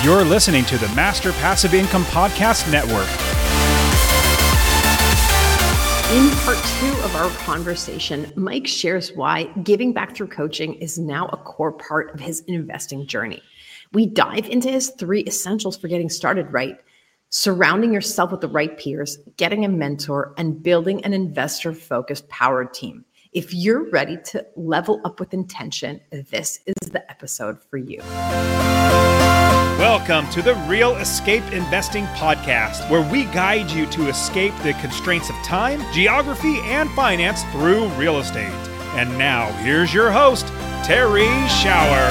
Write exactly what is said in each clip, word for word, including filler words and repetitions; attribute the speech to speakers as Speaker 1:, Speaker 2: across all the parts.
Speaker 1: You're listening to the Master Passive Income Podcast Network.
Speaker 2: In part two of our conversation, Mike shares why giving back through coaching is now a core part of his investing journey. We dive into his three essentials for getting started right: surrounding yourself with the right peers, getting a mentor, and building an investor-focused powered team. If you're ready to level up with intention, this is the episode for you.
Speaker 1: Welcome to the Real Escape Investing Podcast, where we guide you to escape the constraints of time, geography, and finance through real estate. And now, here's your host, Terry Schauer.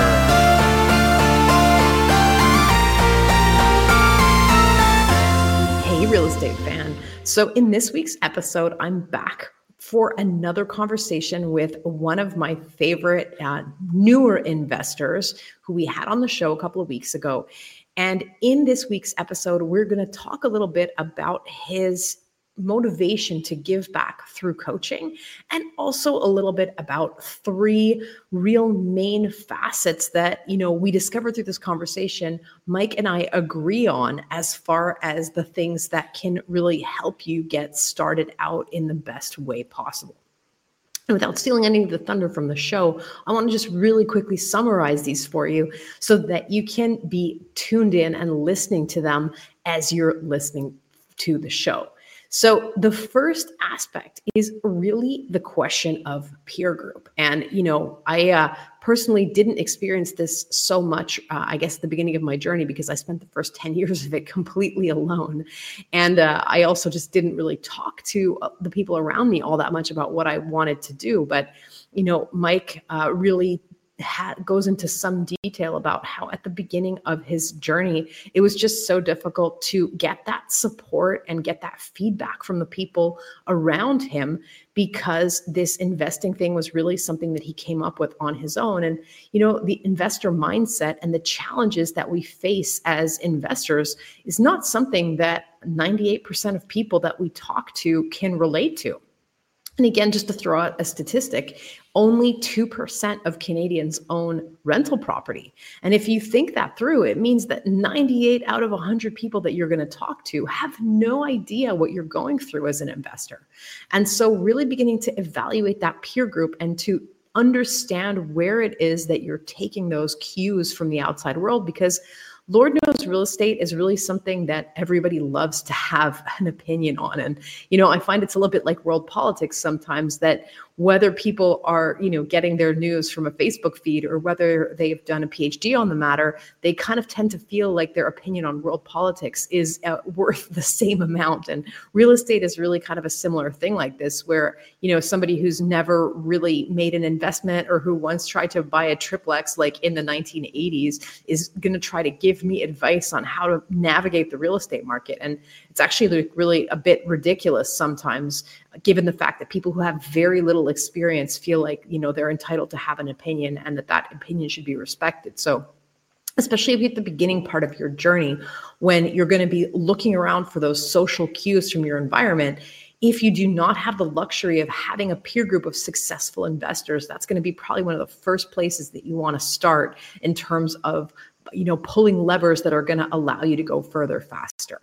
Speaker 2: Hey, real estate fan. So in this week's episode, I'm back for another conversation with one of my favorite uh, newer investors who we had on the show a couple of weeks ago. And in this week's episode, we're going to talk a little bit about his motivation to give back through coaching, and also a little bit about three real main facets that, you know, we discovered through this conversation, Mike and I agree on as far as the things that can really help you get started out in the best way possible. And without stealing any of the thunder from the show, I want to just really quickly summarize these for you so that you can be tuned in and listening to them as you're listening to the show. So the first aspect is really the question of peer group. And, you know, I uh, personally didn't experience this so much, uh, I guess, at the beginning of my journey, because I spent the first ten years of it completely alone. And uh, I also just didn't really talk to the people around me all that much about what I wanted to do. But, you know, Mike uh, really Ha- goes into some detail about how at the beginning of his journey, it was just so difficult to get that support and get that feedback from the people around him, because this investing thing was really something that he came up with on his own. And, you know, the investor mindset and the challenges that we face as investors is not something that ninety-eight percent of people that we talk to can relate to. And again, just to throw out a statistic, only two percent of Canadians own rental property. And if you think that through, it means that ninety-eight out of one hundred people that you're going to talk to have no idea what you're going through as an investor. And so really beginning to evaluate that peer group and to understand where it is that you're taking those cues from the outside world, because Lord knows real estate is really something that everybody loves to have an opinion on. And, you know, I find it's a little bit like world politics sometimes, that whether people are, you know, getting their news from a Facebook feed or whether they've done a P H D on the matter, they kind of tend to feel like their opinion on world politics is uh, worth the same amount. And real estate is really kind of a similar thing like this, where, you know, somebody who's never really made an investment or who once tried to buy a triplex like in the nineteen eighties is going to try to give me advice on how to navigate the real estate market. And it's actually like really a bit ridiculous sometimes, given the fact that people who have very little experience feel like, you know, they're entitled to have an opinion and that that opinion should be respected. So especially if you're at the beginning part of your journey, when you're going to be looking around for those social cues from your environment, if you do not have the luxury of having a peer group of successful investors, that's going to be probably one of the first places that you want to start in terms of, you know, pulling levers that are going to allow you to go further faster.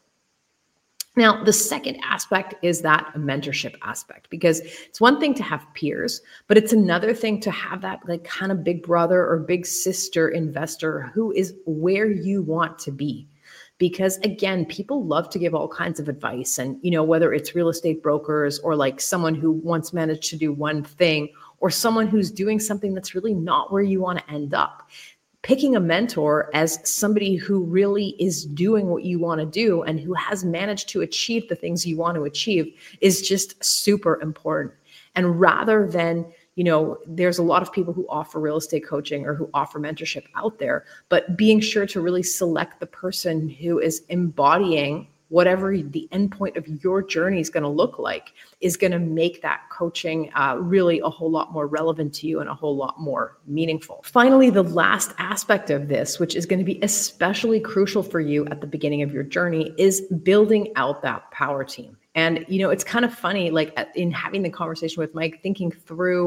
Speaker 2: Now, the second aspect is that mentorship aspect, because it's one thing to have peers, but it's another thing to have that like kind of big brother or big sister investor who is where you want to be. Because again, people love to give all kinds of advice, and, you know, whether it's real estate brokers or like someone who once managed to do one thing, or someone who's doing something that's really not where you want to end up. Picking a mentor as somebody who really is doing what you want to do and who has managed to achieve the things you want to achieve is just super important. And rather than, you know, there's a lot of people who offer real estate coaching or who offer mentorship out there, but being sure to really select the person who is embodying whatever the endpoint of your journey is going to look like is going to make that coaching uh, really a whole lot more relevant to you and a whole lot more meaningful. Finally, the last aspect of this, which is going to be especially crucial for you at the beginning of your journey, is building out that power team. And, you know, it's kind of funny, like in having the conversation with Mike, thinking through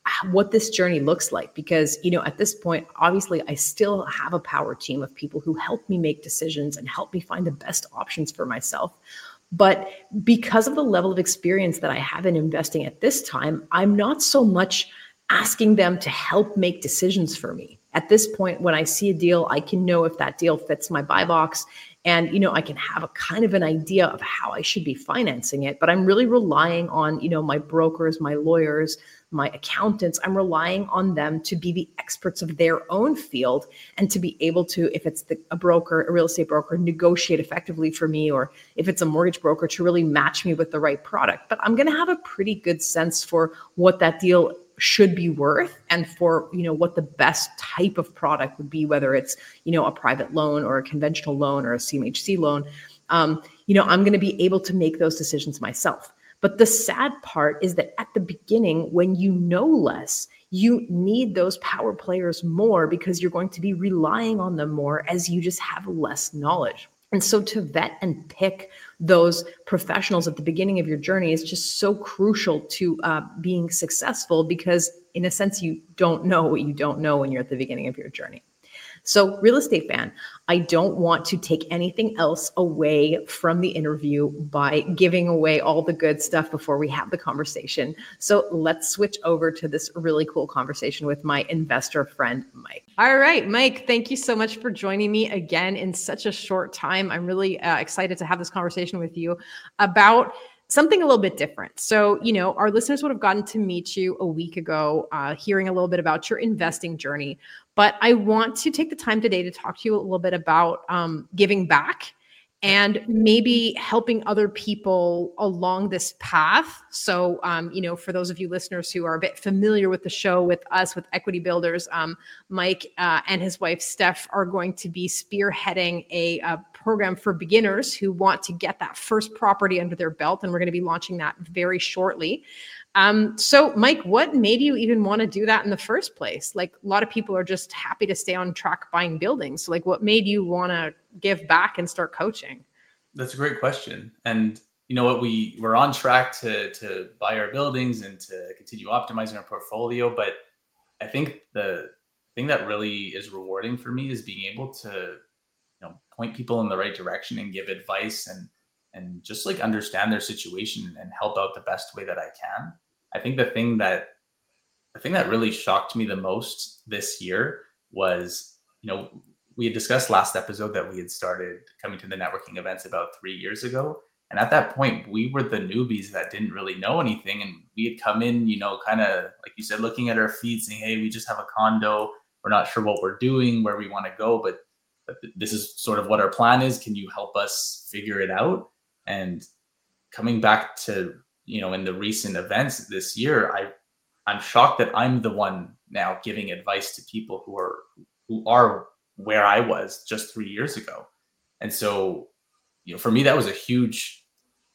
Speaker 2: what this journey looks like, because, you know, at this point, obviously I still have a power team of people who help me make decisions and help me find the best options for myself. But because of the level of experience that I have in investing at this time, I'm not so much asking them to help make decisions for me. At this point, when I see a deal, I can know if that deal fits my buy box. And, you know, I can have a kind of an idea of how I should be financing it. But I'm really relying on, you know, my brokers, my lawyers, my accountants. I'm relying on them to be the experts of their own field and to be able to, if it's the, a broker, a real estate broker, negotiate effectively for me, or if it's a mortgage broker, to really match me with the right product. But I'm going to have a pretty good sense for what that deal should be worth, and for, you know, what the best type of product would be, whether it's, you know, a private loan or a conventional loan or a C M H C loan. Um, you know, I'm going to be able to make those decisions myself. But the sad part is that at the beginning, when you know less, you need those power players more, because you're going to be relying on them more as you just have less knowledge. And so to vet and pick those professionals at the beginning of your journey is just so crucial to uh, being successful, because in a sense, you don't know what you don't know when you're at the beginning of your journey. So, real estate fan, I don't want to take anything else away from the interview by giving away all the good stuff before we have the conversation. So let's switch over to this really cool conversation with my investor friend, Mike. All right, Mike, thank you so much for joining me again in such a short time. I'm really uh, excited to have this conversation with you about something a little bit different. So, you know, our listeners would have gotten to meet you a week ago, uh, hearing a little bit about your investing journey. But I want to take the time today to talk to you a little bit about um, giving back and maybe helping other people along this path. So, um, you know, for those of you listeners who are a bit familiar with the show, with us, with Equity Builders, um, Mike uh, and his wife, Steph, are going to be spearheading a, a program for beginners who want to get that first property under their belt. And we're going to be launching that very shortly. Um, so Mike, what made you even want to do that in the first place? Like, a lot of people are just happy to stay on track buying buildings. So like, what made you want to give back and start coaching?
Speaker 3: That's a great question. And you know what, we we're on track to, to buy our buildings and to continue optimizing our portfolio. But I think the thing that really is rewarding for me is being able to, you know, point people in the right direction and give advice and, and just like understand their situation and help out the best way that I can. I think the thing that the thing that really shocked me the most this year was, you know, we had discussed last episode that we had started coming to the networking events about three years ago. And at that point, we were the newbies that didn't really know anything. And we had come in, you know, kind of, like you said, looking at our feet saying, hey, we just have a condo. We're not sure what we're doing, where we want to go, but, but this is sort of what our plan is. Can you help us figure it out? And coming back to, you know, in the recent events this year, I, I'm shocked that I'm the one now giving advice to people who are, who are where I was just three years ago. And so, you know, for me, that was a huge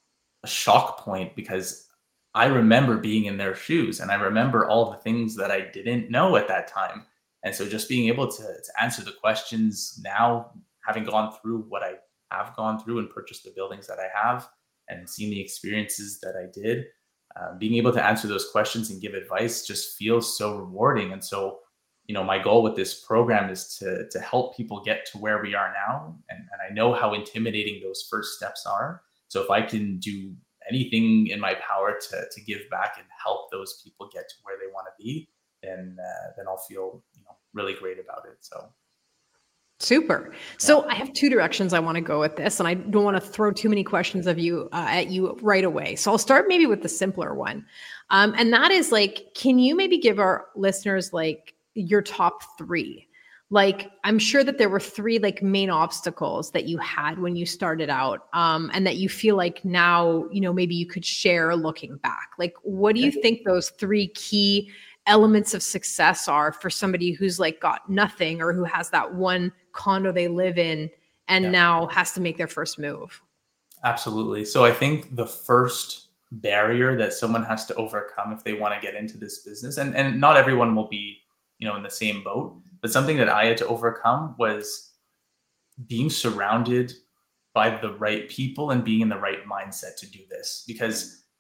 Speaker 3: a shock point, because I remember being in their shoes and I remember all the things that I didn't know at that time. And so just being able to, to answer the questions now, having gone through what I have gone through and purchased the buildings that I have and seen the experiences that I did, uh, being able to answer those questions and give advice just feels so rewarding. And so, you know, my goal with this program is to, to help people get to where we are now. And, and I know how intimidating those first steps are. So if I can do anything in my power to, to give back and help those people get to where they want to be, then, uh, then I'll feel, you know, really great about it. So.
Speaker 2: Super. So yeah. I have two directions I want to go with this, and I don't want to throw too many questions of you uh, at you right away. So I'll start maybe with the simpler one. Um, and that is like, can you maybe give our listeners like your top three? Like, I'm sure that there were three like main obstacles that you had when you started out, um, and that you feel like now, you know, maybe you could share looking back. Like, what do you think those three key elements of success are for somebody who's like got nothing, or who has that one condo they live in and yeah. now has to make their first move?
Speaker 3: Absolutely. So I think the first barrier that someone has to overcome if they want to get into this business, and, and not everyone will be, you know, in the same boat, but something that I had to overcome was being surrounded by the right people and being in the right mindset to do this. Because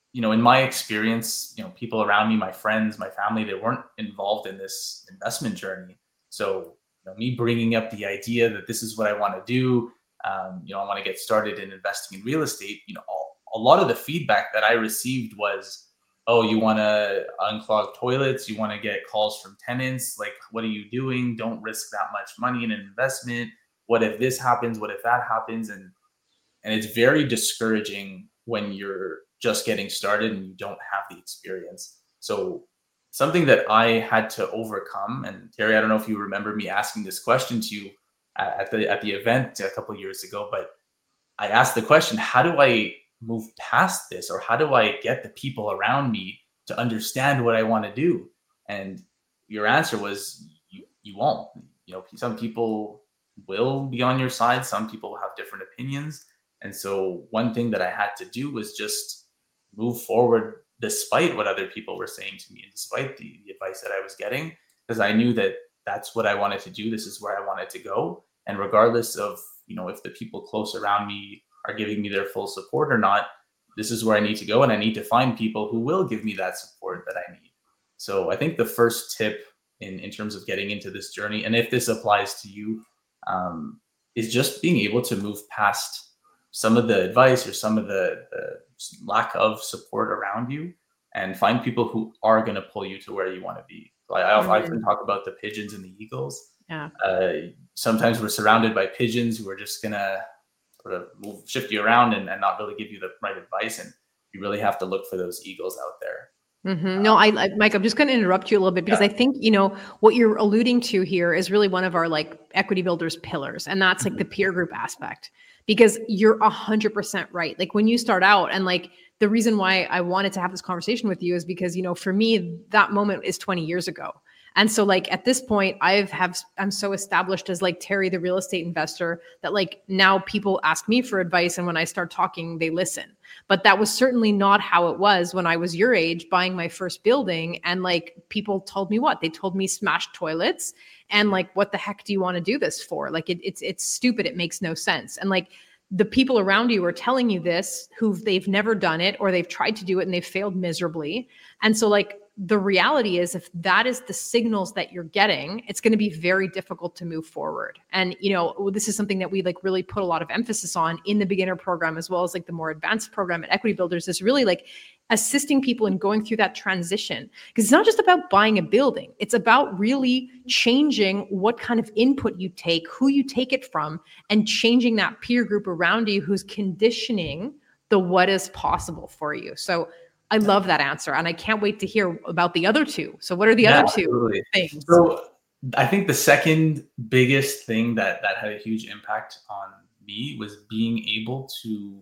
Speaker 3: you know, in my experience, you know, people around me, my friends, my family, they weren't involved in this investment journey. So, you know, me bringing up the idea that this is what I want to do, um, you know, I want to get started in investing in real estate, you know, all, a lot of the feedback that I received was, oh, you want to unclog toilets, you want to get calls from tenants, like, what are you doing? Don't risk that much money in an investment. What if this happens? What if that happens? And and it's very discouraging when you're just getting started and you don't have the experience. So something that I had to overcome, and Terry, I don't know if you remember me asking this question to you at the at the event a couple of years ago, but I asked the question, how do I move past this, or how do I get the people around me to understand what I want to do? And your answer was you you won't. You know, some people will be on your side, some people have different opinions. And so one thing that I had to do was just move forward despite what other people were saying to me and despite the, the advice that I was getting, because I knew that that's what I wanted to do. This is where I wanted to go. And regardless of, you know, if the people close around me are giving me their full support or not, this is where I need to go. And I need to find people who will give me that support that I need. So I think the first tip in, in terms of getting into this journey, and if this applies to you, um, is just being able to move past some of the advice or some of the, the lack of support around you and find people who are going to pull you to where you want to be. So I, I often mm-hmm. talk about the pigeons and the eagles.
Speaker 2: Yeah.
Speaker 3: Uh, sometimes we're surrounded by pigeons who are just going to sort of move, shift you around and, and not really give you the right advice. And you really have to look for those eagles out there.
Speaker 2: Mm-hmm. No, I, I, Mike, I'm just going to interrupt you a little bit because yeah. I think, you know, what you're alluding to here is really one of our like equity builders pillars. And that's like mm-hmm. the peer group aspect, because you're a hundred percent right. Like when you start out, and like the reason why I wanted to have this conversation with you is because, you know, for me, that moment is twenty years ago. And so like at this point, I've have, I'm so established as like Terry, the real estate investor, that like now people ask me for advice. And when I start talking, they listen. But that was certainly not how it was when I was your age buying my first building. And like people told me what? They told me smash toilets. And like, what the heck do you want to do this for? Like it, it's, it's stupid. It makes no sense. And like the people around you are telling you this, who they've never done it, or they've tried to do it and they've failed miserably. And so like, the reality is if that is the signals that you're getting, it's going to be very difficult to move forward. And, you know, this is something that we like really put a lot of emphasis on in the beginner program, as well as like the more advanced program at Equity Builders, is really like assisting people in going through that transition. Because it's not just about buying a building. It's about really changing what kind of input you take, who you take it from, and changing that peer group around you who's conditioning the what is possible for you. So I love that answer. And I can't wait to hear about the other two. So what are the yeah, other two absolutely. things?
Speaker 3: So I think the second biggest thing that, that had a huge impact on me was being able to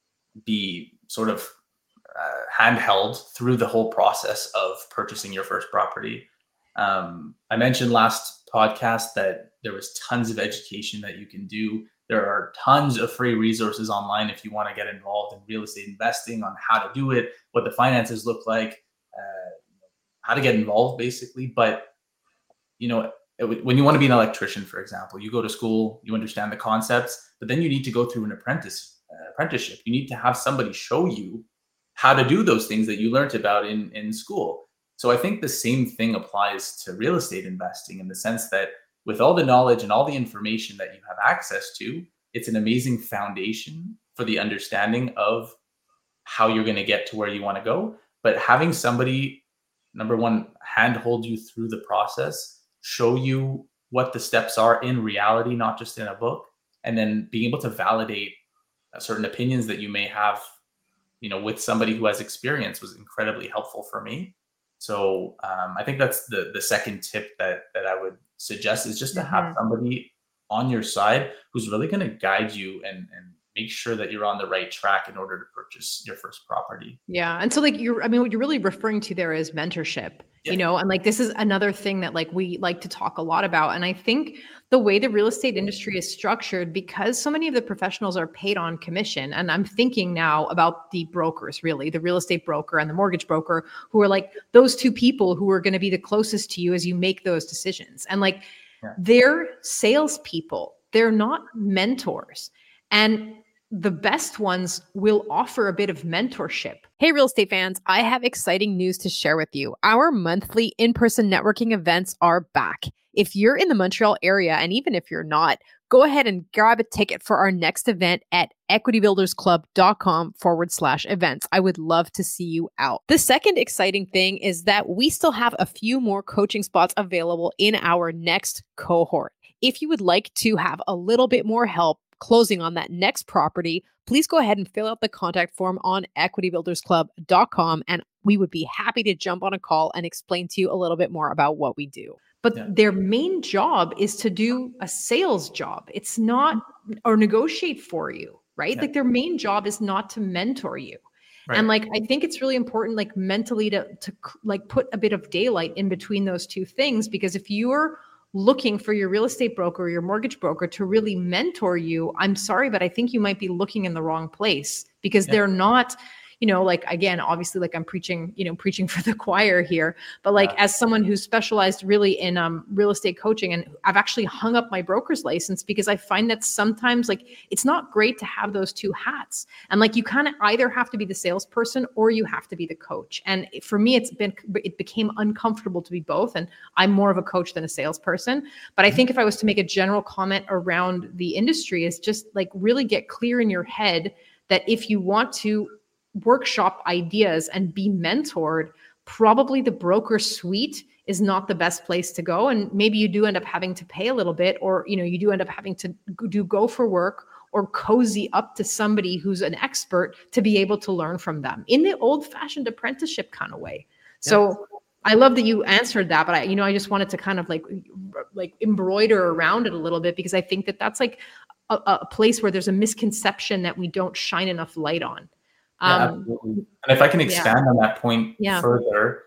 Speaker 3: be sort of uh, handheld through the whole process of purchasing your first property. Um, I mentioned last podcast that there was tons of education that you can do. There are tons of free resources online if you want to get involved in real estate investing, on how to do it, what the finances look like, uh, how to get involved basically. But, you know, it, when you want to be an electrician, for example, you go to school, you understand the concepts, but then you need to go through an apprentice uh, apprenticeship. You need to have somebody show you how to do those things that you learned about in, in school. So I think the same thing applies to real estate investing, in the sense that with all the knowledge and all the information that you have access to, it's an amazing foundation for the understanding of how you're going to get to where you want to go. But having somebody, number one, handhold you through the process, show you what the steps are in reality, not just in a book, and then being able to validate certain opinions that you may have, you know, with somebody who has experience, was incredibly helpful for me. So um, I think that's the the second tip that that I would suggest, is just to have mm-hmm. somebody on your side who's really going to guide you and and make sure that you're on the right track in order to purchase your first property.
Speaker 2: Yeah. And so like you're, I mean, what you're really referring to there is mentorship, yeah. you know, and like, this is another thing that like we like to talk a lot about. And I think the way the real estate industry is structured, because so many of the professionals are paid on commission. And I'm thinking now about the brokers, really, the real estate broker and the mortgage broker, who are like those two people who are going to be the closest to you as you make those decisions. And like yeah. they're salespeople, they're not mentors. And the best ones will offer a bit of mentorship.
Speaker 4: Hey, real estate fans, I have exciting news to share with you. Our monthly in-person networking events are back. If you're in the Montreal area, and even if you're not, go ahead and grab a ticket for our next event at equitybuildersclub.com forward slash events. I would love to see you out. The second exciting thing is that we still have a few more coaching spots available in our next cohort. If you would like to have a little bit more help closing on that next property, please go ahead and fill out the contact form on equity builders club dot com, and we would be happy to jump on a call and explain to you a little bit more about what we do.
Speaker 2: But
Speaker 3: Yeah.
Speaker 2: their main job is to do a sales job. It's not, or negotiate for you, right?
Speaker 3: Yeah.
Speaker 2: Like their main job is not to mentor you.
Speaker 3: Right.
Speaker 2: And like, I think it's really important, like mentally to, to like put a bit of daylight in between those two things, because if you're looking for your real estate broker or your mortgage broker to really mentor you, I'm sorry, but I think you might be looking in the wrong place, because
Speaker 3: Yeah.
Speaker 2: they're not, you know, like, again, obviously, like I'm preaching, you know, preaching for the choir here, but like,
Speaker 3: Yeah.
Speaker 2: as someone who's specialized really in um, real estate coaching, and I've actually hung up my broker's license because I find that sometimes like, it's not great to have those two hats. And like, you kind of either have to be the salesperson or you have to be the coach. And for me, it's been, it became uncomfortable to be both. And I'm more of a coach than a salesperson. But I think if I was to make a general comment around the industry, is just like really get clear in your head that if you want to workshop ideas and be mentored, probably the broker suite is not the best place to go. And maybe you do end up having to pay a little bit, or, you know, you do end up having to do go for work or cozy up to somebody who's an expert to be able to learn from them in the old fashioned apprenticeship kind of way. So I love that you answered that, but I, you know, I just wanted to kind of like, like embroider around it a little bit, because I think that that's like a, a place where there's a misconception that we don't shine enough light on.
Speaker 3: Yeah,
Speaker 2: Um,
Speaker 3: absolutely. And if I can expand on that point
Speaker 2: Yeah.
Speaker 3: further,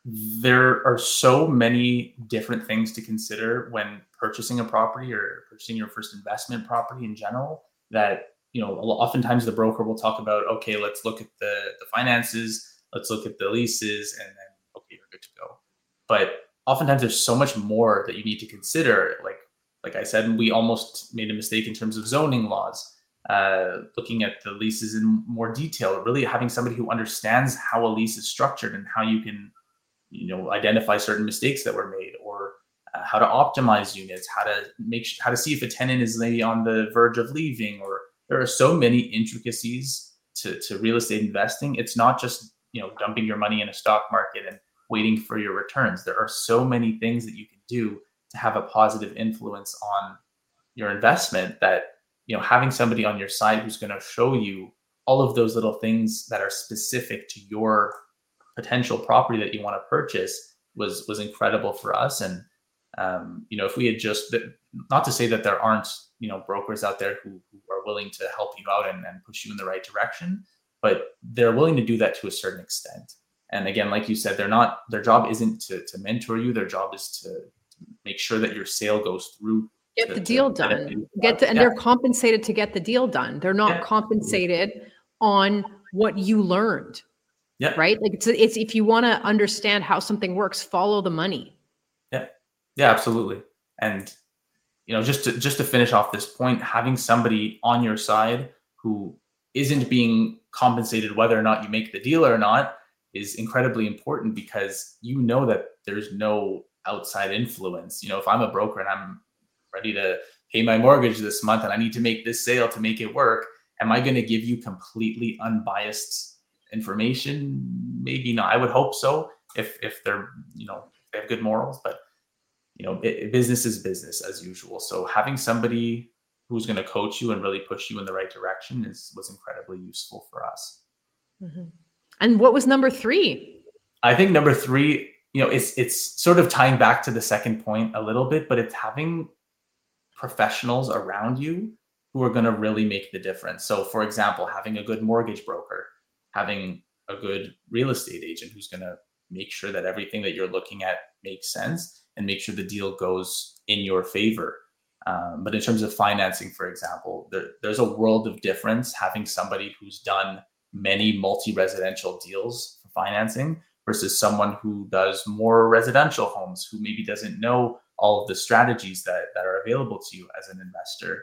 Speaker 3: there are so many different things to consider when purchasing a property or purchasing your first investment property in general, that, you know, oftentimes the broker will talk about, okay, let's look at the, the finances, let's look at the leases, and then, okay, you're good to go. But oftentimes there's so much more that you need to consider. Like, like I said, we almost made a mistake in terms of zoning laws. Uh, looking at the leases in more detail, really having somebody who understands how a lease is structured and how you can, you know, identify certain mistakes that were made, or uh, how to optimize units, how to make sh- how to see if a tenant is maybe on the verge of leaving. Or there are so many intricacies to, to real estate investing. It's not just, you know, dumping your money in a stock market and waiting for your returns. There are so many things that you can do to have a positive influence on your investment, that, you know, having somebody on your side who's going to show you all of those little things that are specific to your potential property that you want to purchase was was incredible for us. And um, you know, if we had just, not to say that there aren't, you know, brokers out there who, who are willing to help you out and, and push you in the right direction, but they're willing to do that to a certain extent. And again, like you said, they're not, their job isn't to to mentor you. Their job is to make sure that your sale goes through.
Speaker 2: Get
Speaker 3: to,
Speaker 2: the deal
Speaker 3: to
Speaker 2: done. Get to, and
Speaker 3: yeah.
Speaker 2: they're compensated to get the deal done. They're not
Speaker 3: Yeah.
Speaker 2: compensated on what you learned.
Speaker 3: Yeah.
Speaker 2: Right. Like it's, it's, if you want to understand how something works, follow the money.
Speaker 3: Yeah. Yeah, absolutely. And, you know, just to, just to finish off this point, having somebody on your side who isn't being compensated whether or not you make the deal or not is incredibly important, because you know that there's no outside influence. You know, if I'm a broker and I'm ready to pay my mortgage this month and I need to make this sale to make it work, am I going to give you completely unbiased information? Maybe not. I would hope so, if if they're, you know, they have good morals. But, you know, it, business is business as usual. So having somebody who's going to coach you and really push you in the right direction is was incredibly useful for us.
Speaker 2: Mm-hmm. And what was number three?
Speaker 3: I think number three, you know, it's it's sort of tying back to the second point a little bit, but it's having professionals around you who are going to really make the difference. So, for example, having a good mortgage broker, having a good real estate agent who's going to make sure that everything that you're looking at makes sense and make sure the deal goes in your favor. Um, but in terms of financing, for example, there, there's a world of difference having somebody who's done many multi-residential deals for financing versus someone who does more residential homes, who maybe doesn't know all of the strategies that, that are available to you as an investor.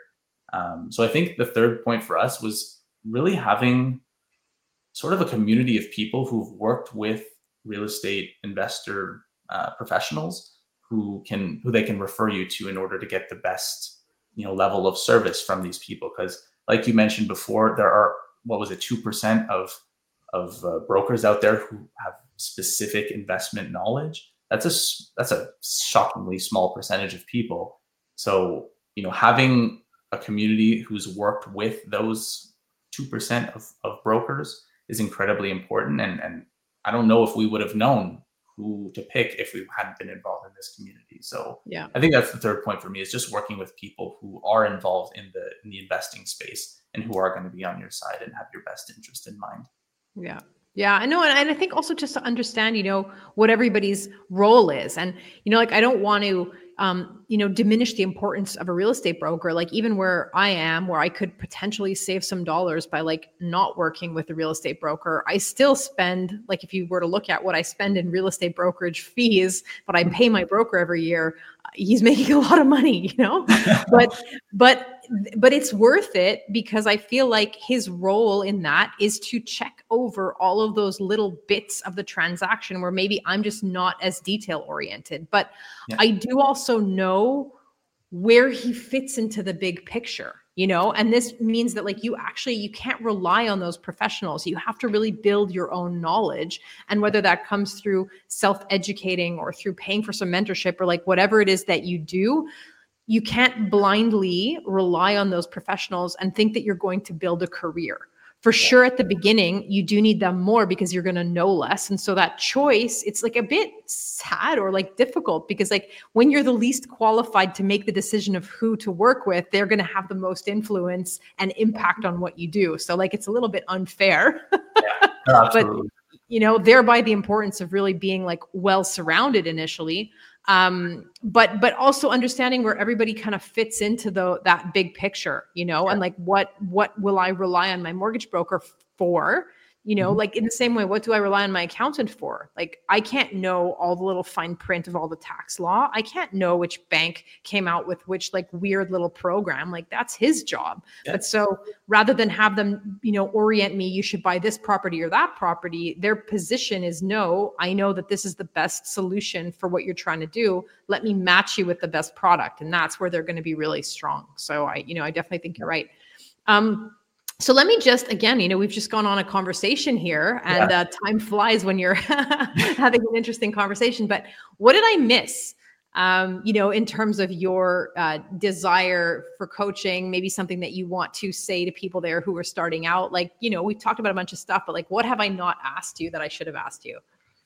Speaker 3: Um, so I think the third point for us was really having sort of a community of people who've worked with real estate investor uh, professionals who can who they can refer you to in order to get the best, you know, level of service from these people. Because like you mentioned before, there are, what was it, two percent of of uh, brokers out there who have specific investment knowledge. That's a that's a shockingly small percentage of people. So, you know, having a community who's worked with those two percent of, of brokers is incredibly important. And, and I don't know if we would have known who to pick if we hadn't been involved in this community. So
Speaker 2: yeah,
Speaker 3: I think that's the third point for me, is just working with people who are involved in the in the investing space and who are going to be on your side and have your best interest in mind.
Speaker 2: Yeah. Yeah, I know. And, and I think also just to understand, you know, what everybody's role is. And, you know, like, I don't want to, um, you know, diminish the importance of a real estate broker. Like, even where I am, where I could potentially save some dollars by like not working with a real estate broker, I still spend, like, if you were to look at what I spend in real estate brokerage fees, but I pay my broker every year, he's making a lot of money, you know, but, but, but it's worth it, because I feel like his role in that is to check over all of those little bits of the transaction where maybe I'm just not as detail oriented, but yeah. I do also know where he fits into the big picture, you know, and this means that, like, you actually, you can't rely on those professionals. You have to really build your own knowledge. And whether that comes through self-educating or through paying for some mentorship or like whatever it is that you do, you can't blindly rely on those professionals and think that you're going to build a career. For sure, at the beginning, you do need them more because you're going to know less. And so that choice, it's like a bit sad or like difficult, because like when you're the least qualified to make the decision of who to work with, they're going to have the most influence and impact on what you do. So like, it's a little bit unfair.
Speaker 3: Yeah, absolutely.
Speaker 2: But, you know, thereby the importance of really being like well surrounded initially. Um, but, but also understanding where everybody kind of fits into the, that big picture, you know, yeah. and like, what, what will I rely on my mortgage broker for? You know, mm-hmm. like in the same way, what do I rely on my accountant for? Like, I can't know all the little fine print of all the tax law. I can't know which bank came out with which like weird little program. Like, that's his job. Yeah. But so rather than have them, you know, orient me, you should buy this property or that property, their position is, no, I know that this is the best solution for what you're trying to do. Let me match you with the best product. And that's where they're going to be really strong. So I, you know, I definitely think you're right. Um, So let me just, again, you know, we've just gone on a conversation here, and yeah. uh, time flies when you're having an interesting conversation. But what did I miss, um, you know, in terms of your uh, desire for coaching, maybe something that you want to say to people there who are starting out? Like, you know, we've talked about a bunch of stuff, but like, what have I not asked you that I should have asked you?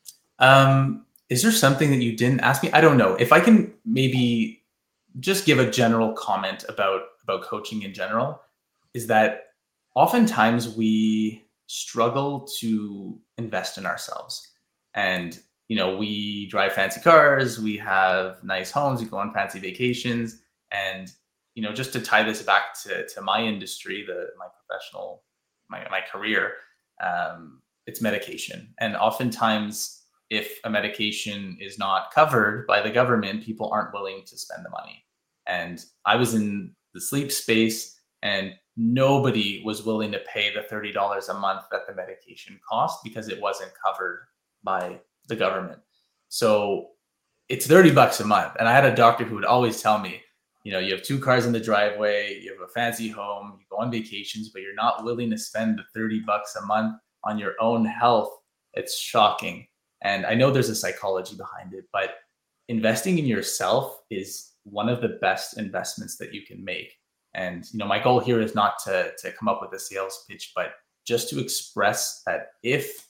Speaker 3: Um, is there something that you didn't ask me? I don't know. If I can maybe just give a general comment about, about coaching in general, is that oftentimes we struggle to invest in ourselves. And, you know, we drive fancy cars, we have nice homes, we go on fancy vacations. And, you know, just to tie this back to, to my industry, the my professional, my, my career, um, it's medication. And oftentimes, if a medication is not covered by the government, people aren't willing to spend the money. And I was in the sleep space, and nobody was willing to pay the thirty dollars a month that the medication cost because it wasn't covered by the government. So it's thirty bucks a month. And I had a doctor who would always tell me, you know, you have two cars in the driveway, you have a fancy home, you go on vacations, but you're not willing to spend the thirty bucks a month on your own health. It's shocking. And I know there's a psychology behind it, but investing in yourself is one of the best investments that you can make. And, you know, my goal here is not to, to come up with a sales pitch, but just to express that if,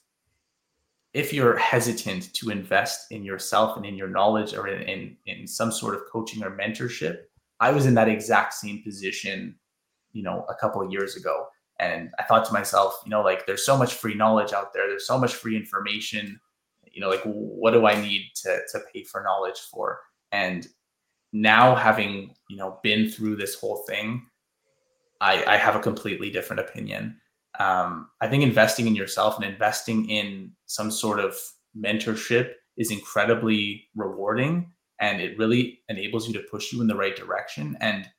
Speaker 3: if you're hesitant to invest in yourself and in your knowledge, or in, in, in some sort of coaching or mentorship, I was in that exact same position, you know, a couple of years ago. And I thought to myself, you know, like, there's so much free knowledge out there. There's so much free information, you know, like, what do I need to, to pay for knowledge for? And now, having, you know, been through this whole thing, I, I have a completely different opinion. Um, I think investing in yourself and investing in some sort of mentorship is incredibly rewarding, and it really enables you to push you in the right direction. And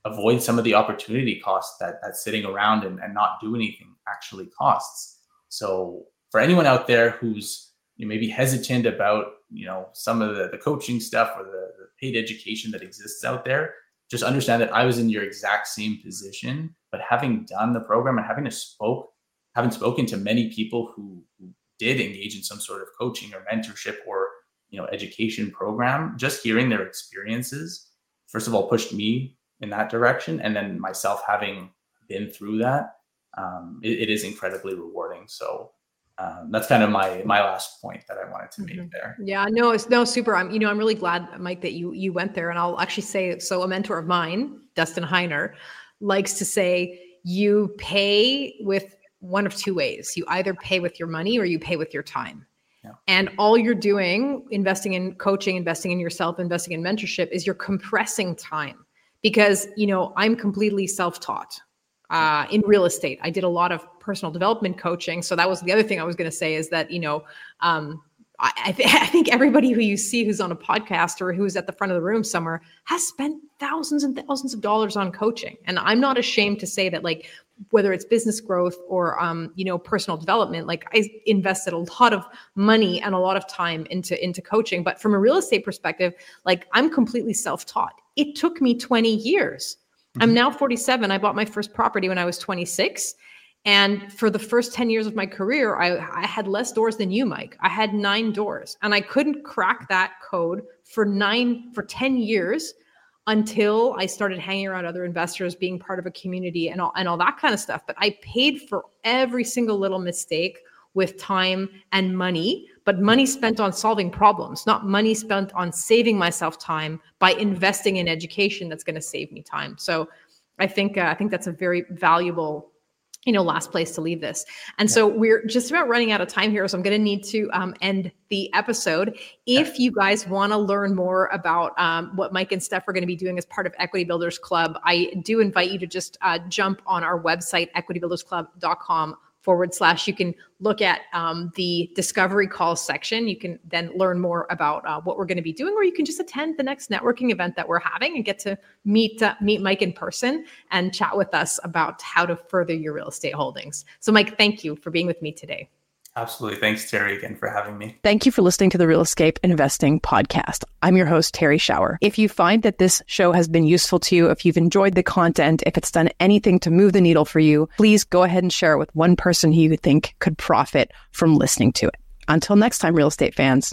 Speaker 3: avoid some of the opportunity costs that that sitting around and, and not do anything actually costs. So for anyone out there who's you know, maybe hesitant about you know some of the, the coaching stuff or the, the paid education that exists out there, just understand that I was in your exact same position, but having done the program and having to spoke, having spoken to many people who, who did engage in some sort of coaching or mentorship or you know education program, just hearing their experiences, first of all, pushed me in that direction, and then myself having been through that, um, it, it is incredibly rewarding. So um, that's kind of my my last point that I wanted to make mm-hmm. there.
Speaker 2: Yeah, no, it's no super. I'm you know I'm really glad, Mike, that you you went there, and I'll actually say so. A mentor of mine, Dustin Heiner, likes to say you pay with one of two ways. You either pay with your money or you pay with your time. Yeah. And all you're doing, investing in coaching, investing in yourself, investing in mentorship, is you're compressing time. Because, you know, I'm completely self-taught uh, in real estate. I did a lot of personal development coaching. So that was the other thing I was going to say is that, you know, um, I, I, th- I think everybody who you see who's on a podcast or who's at the front of the room somewhere has spent thousands and thousands of dollars on coaching. And I'm not ashamed to say that, like, whether it's business growth or, um, you know, personal development, like I invested a lot of money and a lot of time into, into coaching. But from a real estate perspective, like I'm completely self-taught. It took me twenty years. Mm-hmm. I'm now forty-seven. I bought my first property when I was twenty-six. And for the first ten years of my career, I, I had less doors than you, Mike. I had nine doors, and I couldn't crack that code for nine, for ten years until I started hanging around other investors, being part of a community and all, and all that kind of stuff. But I paid for every single little mistake with time and money, but money spent on solving problems, not money spent on saving myself time by investing in education that's going to save me time. So I think, uh, I think that's a very valuable, you know, last place to leave this. And so we're just about running out of time here. So I'm going to need to um, end the episode. If you guys want to learn more about um, what Mike and Steph are going to be doing as part of Equity Builders Club, I do invite you to just uh, jump on our website, equity builders club dot com forward slash. You can look at um, the discovery call section. You can then learn more about uh, what we're going to be doing, or you can just attend the next networking event that we're having and get to meet uh, meet Mike in person and chat with us about how to further your real estate holdings. So Mike, thank you for being with me today.
Speaker 3: Absolutely. Thanks, Terry, again for having me.
Speaker 5: Thank you for listening to the Real Escape Investing Podcast. I'm your host, Terry Schauer. If you find that this show has been useful to you, if you've enjoyed the content, if it's done anything to move the needle for you, please go ahead and share it with one person who you think could profit from listening to it. Until next time, real estate fans.